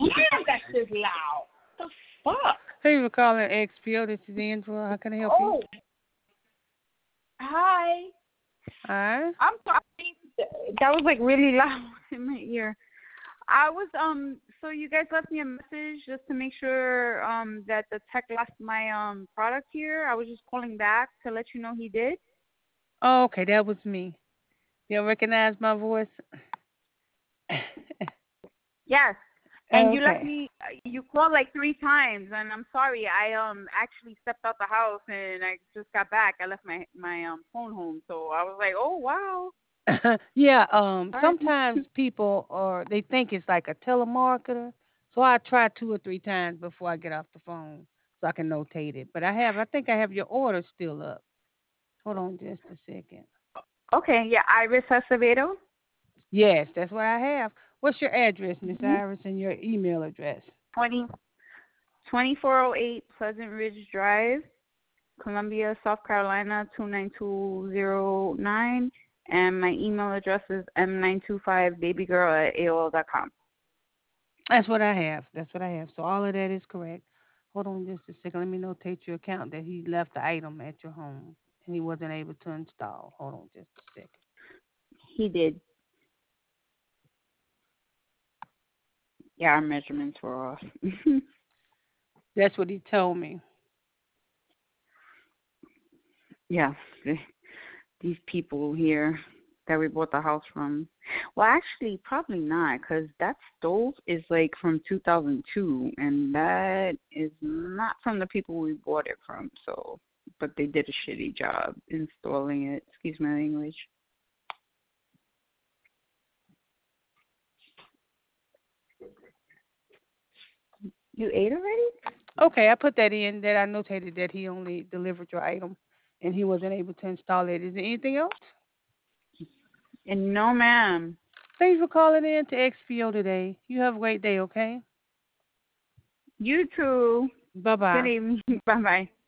Damn, that shit's loud. The fuck? Thank you for calling XPO. This is Angela. How can I help you? Oh, hi. Hi. I'm sorry. That was like really loud in my ear. I was so you guys left me a message just to make sure that the tech left my product here. I was just calling back to let you know he did. Oh, okay, that was me. You recognize my voice? Yes. And you left Okay. me you called like 3 times and I'm sorry. I actually stepped out the house and I just got back. I left my phone home. So I was like, "Oh, wow." Yeah, Sorry. sometimes people they think it's like a telemarketer. So I try 2 or 3 times before I get off the phone so I can notate it. But I think I have your order still up. Hold on just a second. Okay, yeah, Iris Acevedo. Yes, that's what I have. What's your address, Miss Mhm. Iris, and your email address? 20 2408 Pleasant Ridge Drive, Columbia, South Carolina 29209, and my email address is m925babygirl@aol.com. That's what I have. That's what I have. So all of that is correct. Hold on just a second. Let me notate your account that he left the item at your home and he wasn't able to install. Hold on just a second. He did. Yeah, our measurements were off. That's what he told me. Yeah, these people here that we bought the house from. Well, actually, probably not, because that stove is like from 2002, and that is not from the people we bought it from. So, but they did a shitty job installing it. Excuse my language. You ate already? Okay, I put that in that I notated that he only delivered your item and he wasn't able to install it. Is there anything else? And no, ma'am. Thanks for calling in to XPO today. You have a great day, okay? You too. Bye Good bye. evening. Bye bye.